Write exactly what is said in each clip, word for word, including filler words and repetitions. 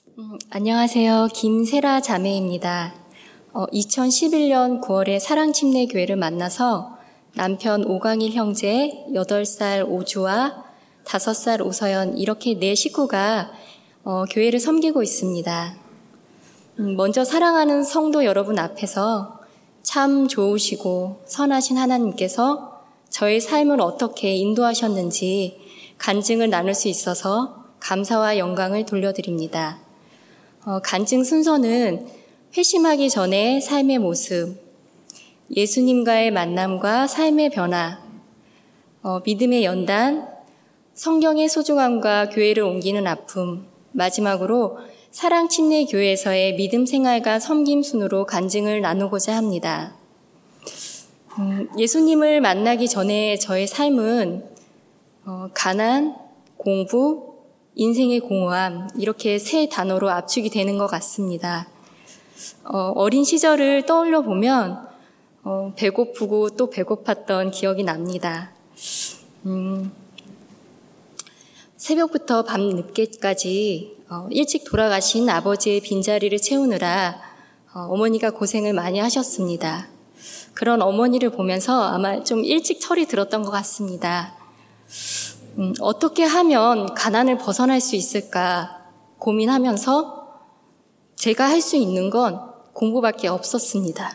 음, 안녕하세요. 김세라 자매입니다. 어, 이천십일 년 구월에 사랑침례교회를 만나서 남편 오강일 형제, 여덟 살 오주와 다섯 살 오서연 이렇게 네 식구가 어, 교회를 섬기고 있습니다. 음, 먼저 사랑하는 성도 여러분 앞에서 참 좋으시고 선하신 하나님께서 저의 삶을 어떻게 인도하셨는지 간증을 나눌 수 있어서 감사와 영광을 돌려드립니다. 어, 간증 순서는 회심하기 전의 삶의 모습, 예수님과의 만남과 삶의 변화, 어, 믿음의 연단, 성경의 소중함과 교회를 옮기는 아픔, 마지막으로 사랑침례교회에서의 믿음 생활과 섬김 순으로 간증을 나누고자 합니다. 음, 예수님을 만나기 전에 저의 삶은 어, 가난, 공부, 인생의 공허함 이렇게 세 단어로 압축이 되는 것 같습니다. 어, 어린 시절을 떠올려 보면 어, 배고프고 또 배고팠던 기억이 납니다. 음, 새벽부터 밤 늦게까지 어, 일찍 돌아가신 아버지의 빈자리를 채우느라 어, 어머니가 고생을 많이 하셨습니다. 그런 어머니를 보면서 아마 좀 일찍 철이 들었던 것 같습니다. 음, 어떻게 하면 가난을 벗어날 수 있을까 고민하면서 제가 할 수 있는 건 공부밖에 없었습니다.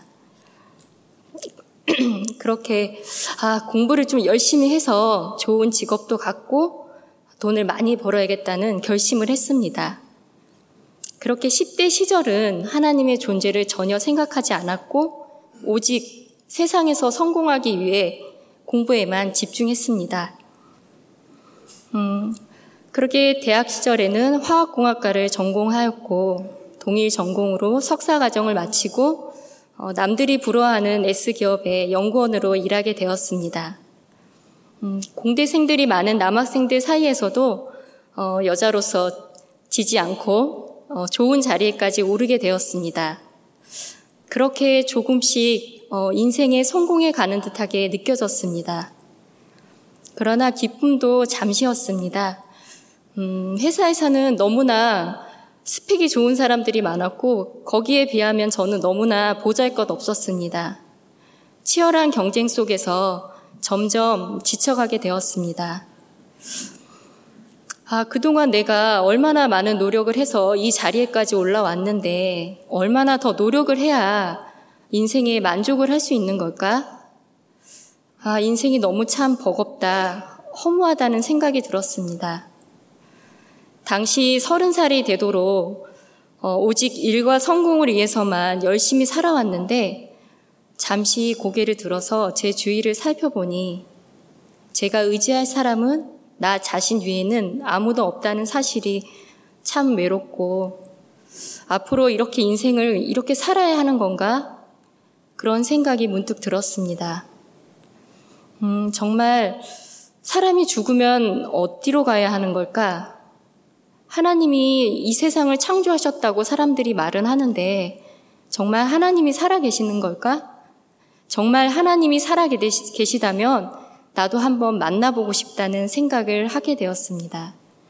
그렇게 아, 공부를 좀 열심히 해서 좋은 직업도 갖고 돈을 많이 벌어야겠다는 결심을 했습니다. 그렇게 십 대 시절은 하나님의 존재를 전혀 생각하지 않았고 오직 세상에서 성공하기 위해 공부에만 집중했습니다. 음, 그렇게 대학 시절에는 화학공학과를 전공하였고 동일 전공으로 석사과정을 마치고 어, 남들이 부러워하는 S기업의 연구원으로 일하게 되었습니다. 음, 공대생들이 많은 남학생들 사이에서도 어, 여자로서 지지 않고 어, 좋은 자리에까지 오르게 되었습니다. 그렇게 조금씩 어, 인생의 성공에 가는 듯하게 느껴졌습니다. 그러나 기쁨도 잠시였습니다. 음, 회사에서는 너무나 스펙이 좋은 사람들이 많았고 거기에 비하면 저는 너무나 보잘것없었습니다. 치열한 경쟁 속에서 점점 지쳐가게 되었습니다. 아, 그동안 내가 얼마나 많은 노력을 해서 이 자리에까지 올라왔는데 얼마나 더 노력을 해야 인생에 만족을 할 수 있는 걸까? 아, 인생이 너무 참 버겁다, 허무하다는 생각이 들었습니다. 당시 서른 살이 되도록 어, 오직 일과 성공을 위해서만 열심히 살아왔는데 잠시 고개를 들어서 제 주위를 살펴보니 제가 의지할 사람은 나 자신 위에는 아무도 없다는 사실이 참 외롭고 앞으로 이렇게 인생을 이렇게 살아야 하는 건가? 그런 생각이 문득 들었습니다. 음, 정말 사람이 죽으면 어디로 가야 하는 걸까? 하나님이 이 세상을 창조하셨다고 사람들이 말은 하는데 정말 하나님이 살아계시는 걸까? 정말 하나님이 살아계시다면 나도 한번 만나보고 싶다는 생각을 하게 되었습니다.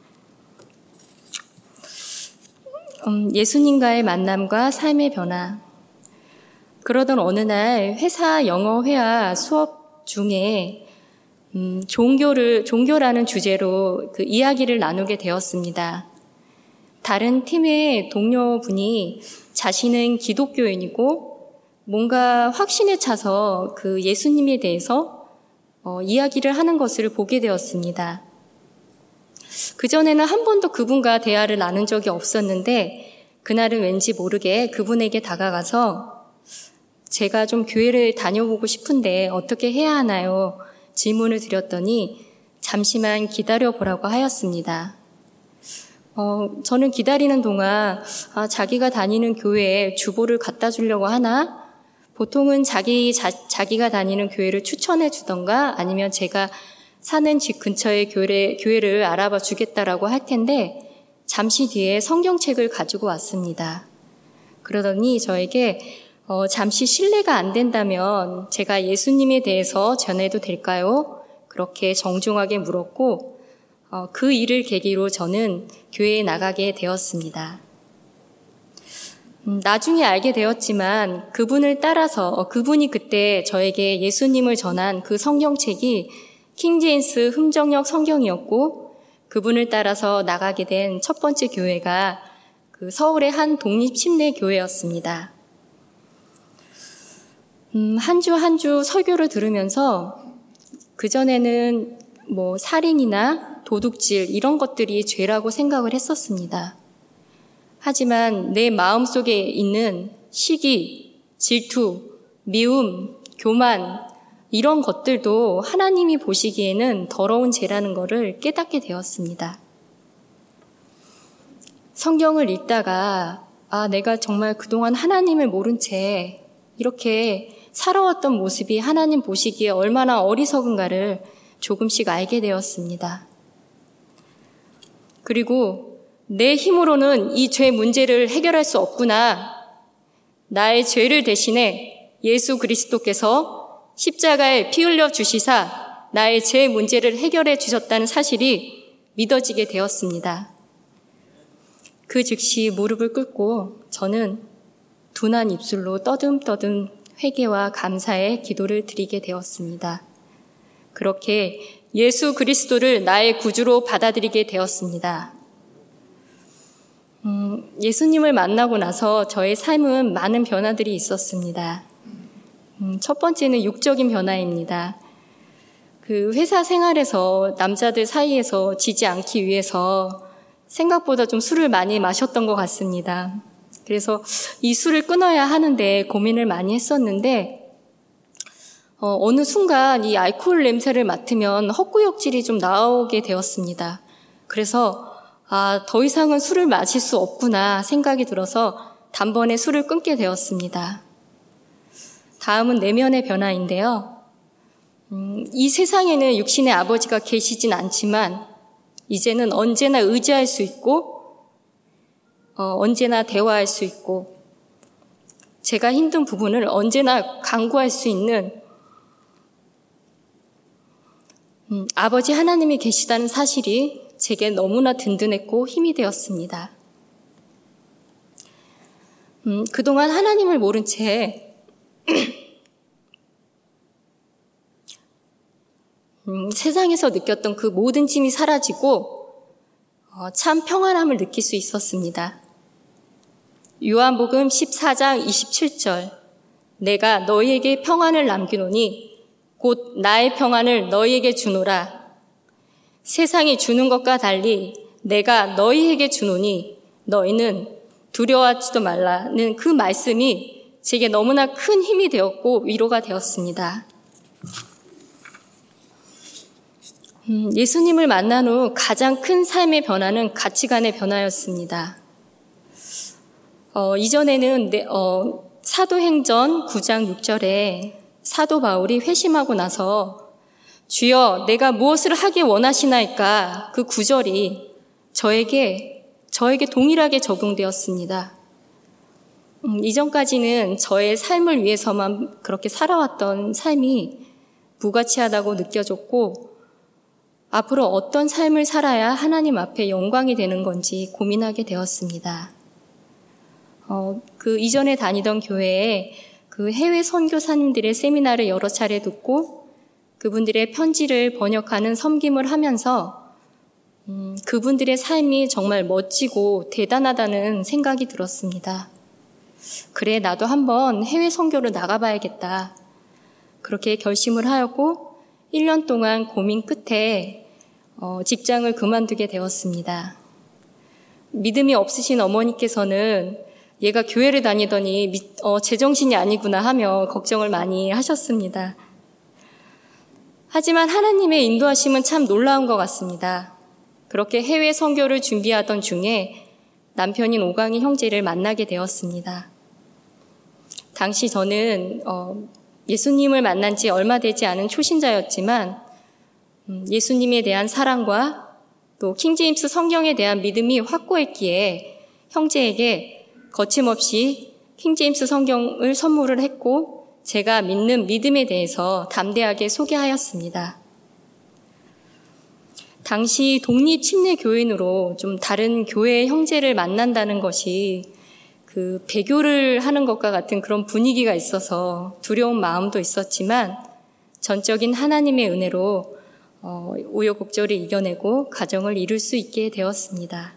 음, 예수님과의 만남과 삶의 변화. 그러던 어느 날 회사 영어 회화 수업 중에 음, 종교를 종교라는 주제로 그 이야기를 나누게 되었습니다. 다른 팀의 동료분이 자신은 기독교인이고 뭔가 확신에 차서 그 예수님에 대해서 어, 이야기를 하는 것을 보게 되었습니다. 그전에는 한 번도 그분과 대화를 나눈 적이 없었는데 그날은 왠지 모르게 그분에게 다가가서 제가 좀 교회를 다녀보고 싶은데 어떻게 해야 하나요? 질문을 드렸더니 잠시만 기다려보라고 하였습니다. 어, 저는 기다리는 동안 아, 자기가 다니는 교회에 주보를 갖다 주려고 하나? 보통은 자기, 자, 자기가 다니는 교회를 추천해 주던가 아니면 제가 사는 집 근처의 교회, 교회를 알아봐 주겠다라고 할 텐데 잠시 뒤에 성경책을 가지고 왔습니다. 그러더니 저에게 어, 잠시 실례가 안 된다면 제가 예수님에 대해서 전해도 될까요? 그렇게 정중하게 물었고 어, 그 일을 계기로 저는 교회에 나가게 되었습니다. 음, 나중에 알게 되었지만 그분을 따라서 어, 그분이 그때 저에게 예수님을 전한 그 성경책이 킹제임스 흠정역 성경이었고 그분을 따라서 나가게 된 첫 번째 교회가 그 서울의 한 독립침례교회였습니다. 음, 한 주 한 주 설교를 들으면서 그전에는 뭐 살인이나 도둑질 이런 것들이 죄라고 생각을 했었습니다. 하지만 내 마음속에 있는 시기, 질투, 미움, 교만 이런 것들도 하나님이 보시기에는 더러운 죄라는 것을 깨닫게 되었습니다. 성경을 읽다가 아, 내가 정말 그동안 하나님을 모른 채 이렇게 살아왔던 모습이 하나님 보시기에 얼마나 어리석은가를 조금씩 알게 되었습니다. 그리고 내 힘으로는 이 죄 문제를 해결할 수 없구나. 나의 죄를 대신해 예수 그리스도께서 십자가에 피 흘려 주시사 나의 죄 문제를 해결해 주셨다는 사실이 믿어지게 되었습니다. 그 즉시 무릎을 꿇고 저는 둔한 입술로 떠듬떠듬 회개와 감사의 기도를 드리게 되었습니다. 그렇게 예수 그리스도를 나의 구주로 받아들이게 되었습니다. 음, 예수님을 만나고 나서 저의 삶은 많은 변화들이 있었습니다. 음, 첫 번째는 육적인 변화입니다. 그 회사 생활에서 남자들 사이에서 지지 않기 위해서 생각보다 좀 술을 많이 마셨던 것 같습니다. 그래서 이 술을 끊어야 하는데 고민을 많이 했었는데 어, 어느 순간 이 알코올 냄새를 맡으면 헛구역질이 좀 나오게 되었습니다. 그래서 아, 더 이상은 술을 마실 수 없구나 생각이 들어서 단번에 술을 끊게 되었습니다. 다음은 내면의 변화인데요. 음, 이 세상에는 육신의 아버지가 계시진 않지만 이제는 언제나 의지할 수 있고 어, 언제나 대화할 수 있고 제가 힘든 부분을 언제나 간구할 수 있는 음, 아버지 하나님이 계시다는 사실이 제게 너무나 든든했고 힘이 되었습니다. 음, 그동안 하나님을 모른 채 음, 세상에서 느꼈던 그 모든 짐이 사라지고 어, 참 평안함을 느낄 수 있었습니다. 요한복음 십사 장 이십칠 절 내가 너희에게 평안을 남기노니 곧 나의 평안을 너희에게 주노라. 세상이 주는 것과 달리 내가 너희에게 주노니 너희는 두려워하지도 말라는 그 말씀이 제게 너무나 큰 힘이 되었고 위로가 되었습니다. 음, 예수님을 만난 후 가장 큰 삶의 변화는 가치관의 변화였습니다. 어, 이전에는 내, 어, 사도행전 구 장 육 절에 사도 바울이 회심하고 나서 주여 내가 무엇을 하기 원하시나이까 그 구절이 저에게 저에게 동일하게 적용되었습니다. 음, 이전까지는 저의 삶을 위해서만 그렇게 살아왔던 삶이 무가치하다고 느껴졌고 앞으로 어떤 삶을 살아야 하나님 앞에 영광이 되는 건지 고민하게 되었습니다. 어, 그 이전에 다니던 교회에 그 해외 선교사님들의 세미나를 여러 차례 듣고 그분들의 편지를 번역하는 섬김을 하면서 음, 그분들의 삶이 정말 멋지고 대단하다는 생각이 들었습니다. 그래, 나도 한번 해외 선교를 나가봐야겠다. 그렇게 결심을 하였고 일 년 동안 고민 끝에 어, 직장을 그만두게 되었습니다. 믿음이 없으신 어머니께서는 얘가 교회를 다니더니 미, 어, 제정신이 아니구나 하며 걱정을 많이 하셨습니다. 하지만 하나님의 인도하심은 참 놀라운 것 같습니다. 그렇게 해외 선교를 준비하던 중에 남편인 오강희 형제를 만나게 되었습니다. 당시 저는 어, 예수님을 만난 지 얼마 되지 않은 초신자였지만 음, 예수님에 대한 사랑과 또 킹제임스 성경에 대한 믿음이 확고했기에 형제에게 거침없이 킹제임스 성경을 선물을 했고 제가 믿는 믿음에 대해서 담대하게 소개하였습니다. 당시 독립침례교인으로 좀 다른 교회 형제를 만난다는 것이 그 그 배교를 하는 것과 같은 그런 분위기가 있어서 두려운 마음도 있었지만 전적인 하나님의 은혜로 어, 우여곡절을 이겨내고 가정을 이룰 수 있게 되었습니다.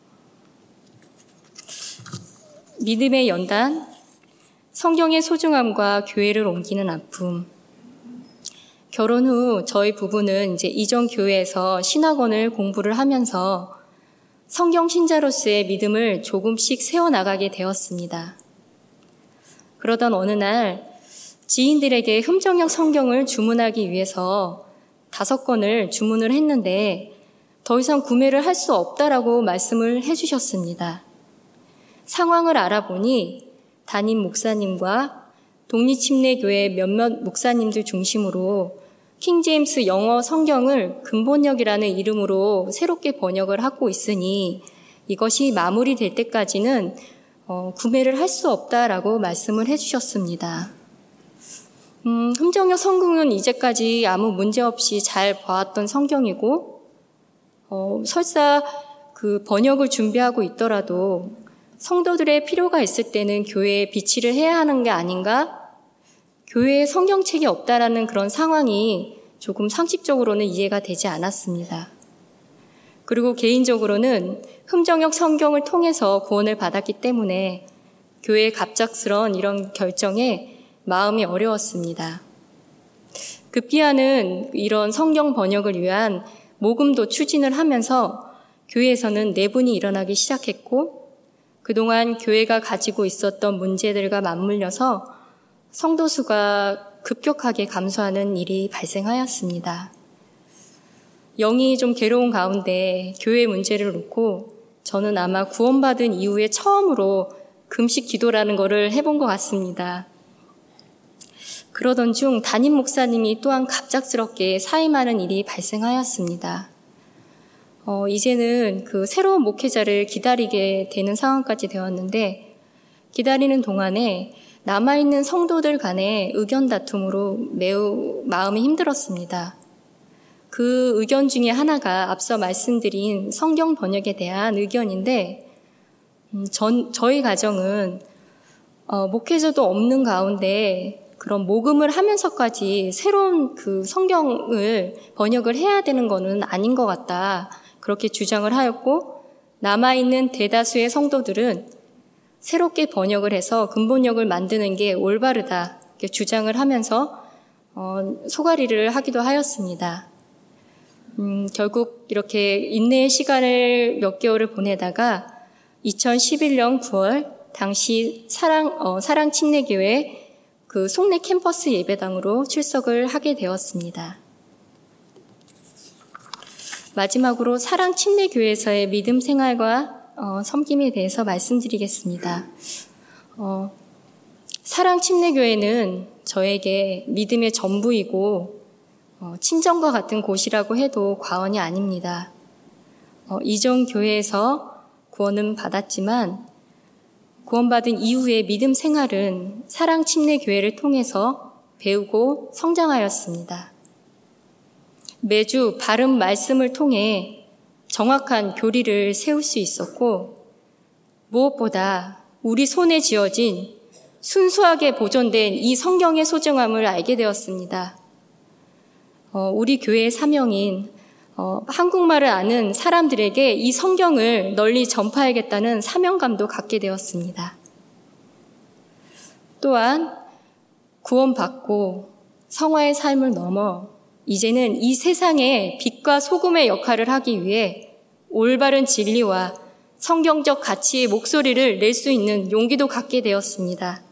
믿음의 연단, 성경의 소중함과 교회를 옮기는 아픔. 결혼 후 저희 부부는 이제 이전 교회에서 신학원을 공부를 하면서 성경 신자로서의 믿음을 조금씩 세워나가게 되었습니다. 그러던 어느 날 지인들에게 흠정역 성경을 주문하기 위해서 다섯 권을 주문을 했는데 더 이상 구매를 할 수 없다라고 말씀을 해주셨습니다. 상황을 알아보니 담임 목사님과 독립침례교회 몇몇 목사님들 중심으로 킹제임스 영어 성경을 근본역이라는 이름으로 새롭게 번역을 하고 있으니 이것이 마무리될 때까지는 어, 구매를 할 수 없다라고 말씀을 해주셨습니다. 음, 흠정역 성경은 이제까지 아무 문제 없이 잘 봐왔던 성경이고 어, 설사 그 번역을 준비하고 있더라도 성도들의 필요가 있을 때는 교회에 비치를 해야 하는 게 아닌가? 교회에 성경책이 없다라는 그런 상황이 조금 상식적으로는 이해가 되지 않았습니다. 그리고 개인적으로는 흠정역 성경을 통해서 구원을 받았기 때문에 교회의 갑작스러운 이런 결정에 마음이 어려웠습니다. 급기야는 이런 성경 번역을 위한 모금도 추진을 하면서 교회에서는 내분이 일어나기 시작했고 그동안 교회가 가지고 있었던 문제들과 맞물려서 성도 수가 급격하게 감소하는 일이 발생하였습니다. 영이 좀 괴로운 가운데 교회 문제를 놓고 저는 아마 구원받은 이후에 처음으로 금식 기도라는 것을 해본 것 같습니다. 그러던 중 담임 목사님이 또한 갑작스럽게 사임하는 일이 발생하였습니다. 어, 이제는 그 새로운 목회자를 기다리게 되는 상황까지 되었는데 기다리는 동안에 남아있는 성도들 간의 의견 다툼으로 매우 마음이 힘들었습니다. 그 의견 중에 하나가 앞서 말씀드린 성경 번역에 대한 의견인데 음, 전, 저희 가정은 어, 목회자도 없는 가운데 그런 모금을 하면서까지 새로운 그 성경을 번역을 해야 되는 거는 아닌 것 같다. 그렇게 주장을 하였고 남아있는 대다수의 성도들은 새롭게 번역을 해서 근본역을 만드는 게 올바르다 이렇게 주장을 하면서 어, 소가리를 하기도 하였습니다. 음, 결국 이렇게 인내의 시간을 몇 개월을 보내다가 이천십일 년 구월 당시 사랑 어, 사랑 침례교회 그 송내 캠퍼스 예배당으로 출석을 하게 되었습니다. 마지막으로 사랑 침례교회에서의 믿음 생활과 어, 섬김에 대해서 말씀드리겠습니다. 어, 사랑 침례교회는 저에게 믿음의 전부이고 어, 친정과 같은 곳이라고 해도 과언이 아닙니다. 어, 이전 교회에서 구원은 받았지만 구원받은 이후의 믿음 생활은 사랑 침례교회를 통해서 배우고 성장하였습니다. 매주 바른 말씀을 통해 정확한 교리를 세울 수 있었고 무엇보다 우리 손에 쥐어진 순수하게 보존된 이 성경의 소중함을 알게 되었습니다. 어, 우리 교회의 사명인 어, 한국말을 아는 사람들에게 이 성경을 널리 전파하겠다는 사명감도 갖게 되었습니다. 또한 구원받고 성화의 삶을 넘어 이제는 이 세상에 빛과 소금의 역할을 하기 위해 올바른 진리와 성경적 가치의 목소리를 낼 수 있는 용기도 갖게 되었습니다.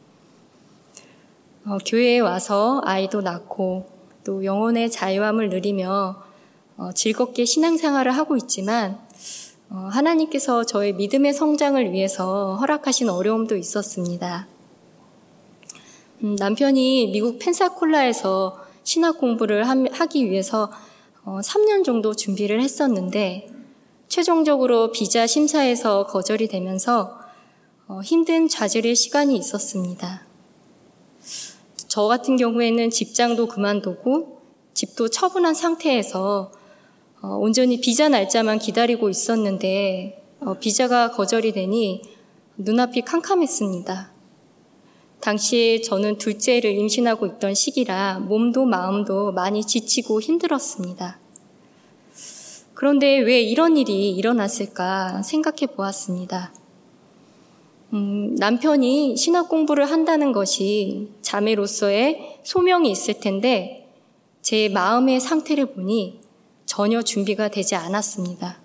어, 교회에 와서 아이도 낳고 또 영혼의 자유함을 누리며 어, 즐겁게 신앙생활을 하고 있지만 어, 하나님께서 저의 믿음의 성장을 위해서 허락하신 어려움도 있었습니다. 음, 남편이 미국 펜사콜라에서 신학 공부를 하기 위해서 삼 년 정도 준비를 했었는데 최종적으로 비자 심사에서 거절이 되면서 힘든 좌절의 시간이 있었습니다. 저 같은 경우에는 직장도 그만두고 집도 처분한 상태에서 온전히 비자 날짜만 기다리고 있었는데 비자가 거절이 되니 눈앞이 캄캄했습니다. 당시에 저는 둘째를 임신하고 있던 시기라 몸도 마음도 많이 지치고 힘들었습니다. 그런데 왜 이런 일이 일어났을까 생각해 보았습니다. 음, 남편이 신학 공부를 한다는 것이 자매로서의 소명이 있을 텐데 제 마음의 상태를 보니 전혀 준비가 되지 않았습니다.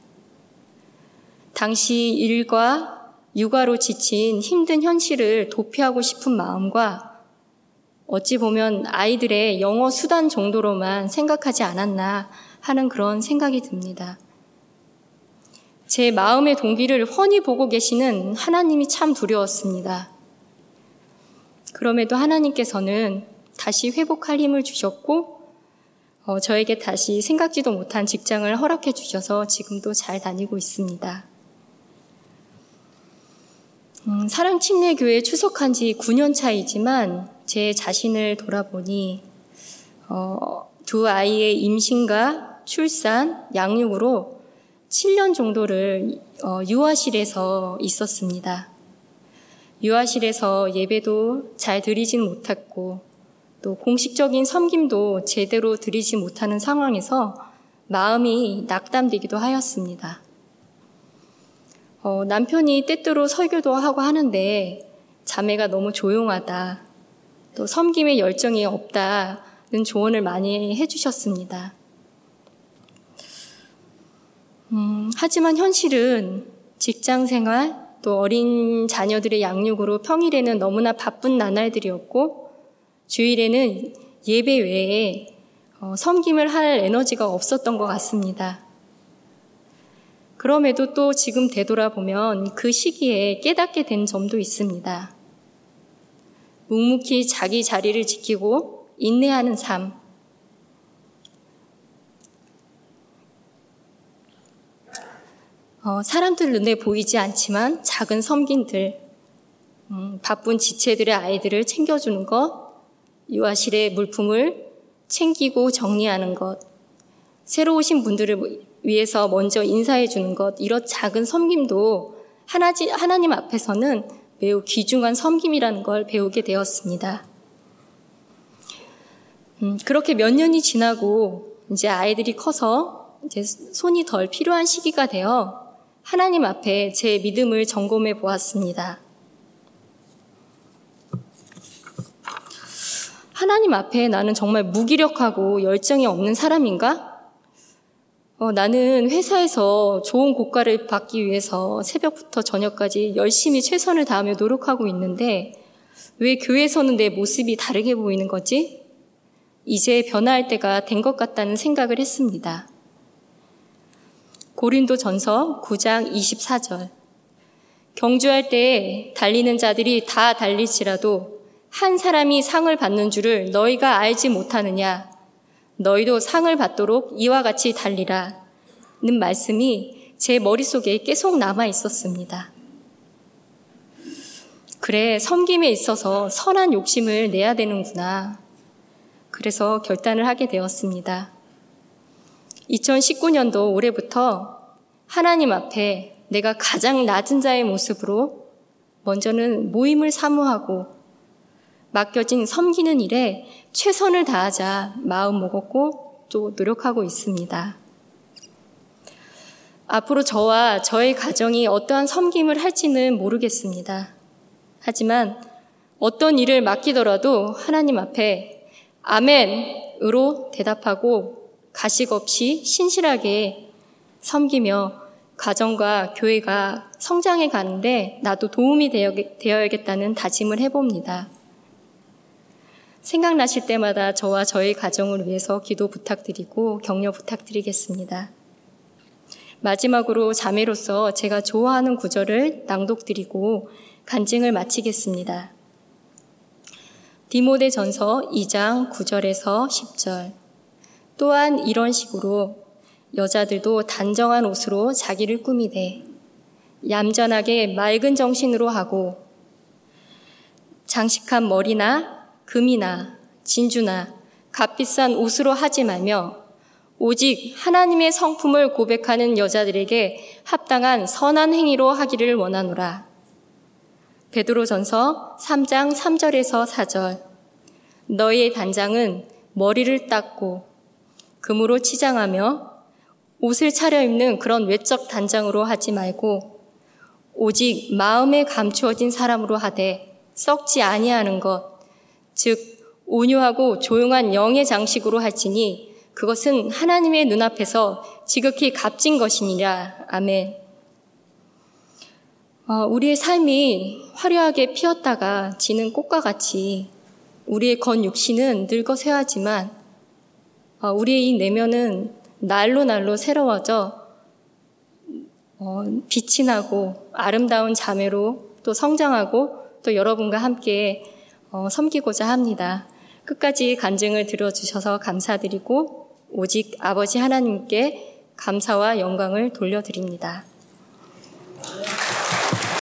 당시 일과 육아로 지친 힘든 현실을 도피하고 싶은 마음과 어찌 보면 아이들의 영어 수단 정도로만 생각하지 않았나 하는 그런 생각이 듭니다. 제 마음의 동기를 훤히 보고 계시는 하나님이 참 두려웠습니다. 그럼에도 하나님께서는 다시 회복할 힘을 주셨고 어, 저에게 다시 생각지도 못한 직장을 허락해 주셔서 지금도 잘 다니고 있습니다. 음, 사랑침례교회에 출석한 지 구 년 차이지만 제 자신을 돌아보니 어, 두 아이의 임신과 출산, 양육으로 칠 년 정도를 어, 유아실에서 있었습니다. 유아실에서 예배도 잘 드리진 못했고 또 공식적인 섬김도 제대로 드리지 못하는 상황에서 마음이 낙담되기도 하였습니다. 어, 남편이 때때로 설교도 하고 하는데 자매가 너무 조용하다, 또 섬김에 열정이 없다는 조언을 많이 해주셨습니다. 음, 하지만 현실은 직장생활, 또 어린 자녀들의 양육으로 평일에는 너무나 바쁜 나날들이었고 주일에는 예배 외에 어, 섬김을 할 에너지가 없었던 것 같습니다. 그럼에도 또 지금 되돌아보면 그 시기에 깨닫게 된 점도 있습니다. 묵묵히 자기 자리를 지키고 인내하는 삶, 어, 사람들 눈에 보이지 않지만 작은 섬김들, 음, 바쁜 지체들의 아이들을 챙겨주는 것, 유아실의 물품을 챙기고 정리하는 것, 새로 오신 분들을 위해서 먼저 인사해 주는 것, 이런 작은 섬김도 하나지, 하나님 앞에서는 매우 귀중한 섬김이라는 걸 배우게 되었습니다. 음, 그렇게 몇 년이 지나고 이제 아이들이 커서 이제 손이 덜 필요한 시기가 되어 하나님 앞에 제 믿음을 점검해 보았습니다. 하나님 앞에 나는 정말 무기력하고 열정이 없는 사람인가? 어, 나는 회사에서 좋은 고과를 받기 위해서 새벽부터 저녁까지 열심히 최선을 다하며 노력하고 있는데 왜 교회에서는 내 모습이 다르게 보이는 거지? 이제 변화할 때가 된 것 같다는 생각을 했습니다. 고린도전서 구 장 이십사 절. 경주할 때에 달리는 자들이 다 달릴지라도 한 사람이 상을 받는 줄을 너희가 알지 못하느냐? 너희도 상을 받도록 이와 같이 달리라. 는 말씀이 제 머릿속에 계속 남아 있었습니다. 그래, 섬김에 있어서 선한 욕심을 내야 되는구나. 그래서 결단을 하게 되었습니다. 이천십구 년도 올해부터 하나님 앞에 내가 가장 낮은 자의 모습으로 먼저는 모임을 사모하고 맡겨진 섬기는 일에 최선을 다하자 마음 먹었고 또 노력하고 있습니다. 앞으로 저와 저의 가정이 어떠한 섬김을 할지는 모르겠습니다. 하지만 어떤 일을 맡기더라도 하나님 앞에 아멘으로 대답하고 가식 없이 신실하게 섬기며 가정과 교회가 성장해 가는데 나도 도움이 되어야겠다는 다짐을 해봅니다. 생각나실 때마다 저와 저의 가정을 위해서 기도 부탁드리고 격려 부탁드리겠습니다. 마지막으로 자매로서 제가 좋아하는 구절을 낭독드리고 간증을 마치겠습니다. 디모데전서 이 장 구 절에서 십 절. 또한 이런 식으로 여자들도 단정한 옷으로 자기를 꾸미되 얌전하게 맑은 정신으로 하고 장식한 머리나 금이나 진주나 값비싼 옷으로 하지 말며 오직 하나님의 성품을 고백하는 여자들에게 합당한 선한 행위로 하기를 원하노라. 베드로전서 삼 장 삼 절에서 사 절. 너희의 단장은 머리를 닦고 금으로 치장하며 옷을 차려입는 그런 외적 단장으로 하지 말고 오직 마음에 감추어진 사람으로 하되 썩지 아니하는 것, 즉 온유하고 조용한 영의 장식으로 할지니 그것은 하나님의 눈앞에서 지극히 값진 것이니라. 아멘. 어, 우리의 삶이 화려하게 피었다가 지는 꽃과 같이 우리의 건 육신은 늙어 쇠하지만 어, 우리의 이 내면은 날로 날로 새로워져 어, 빛이 나고 아름다운 자매로 또 성장하고 또 여러분과 함께 어, 섬기고자 합니다. 끝까지 간증을 들어주셔서 감사드리고 오직 아버지 하나님께 감사와 영광을 돌려드립니다.